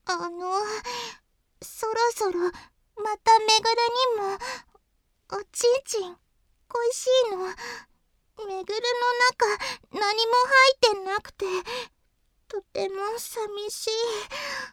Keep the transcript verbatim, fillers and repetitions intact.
あの、そろそろまためぐるにもおちんちん恋しいの。めぐるの中何も入ってなくてとても寂しい。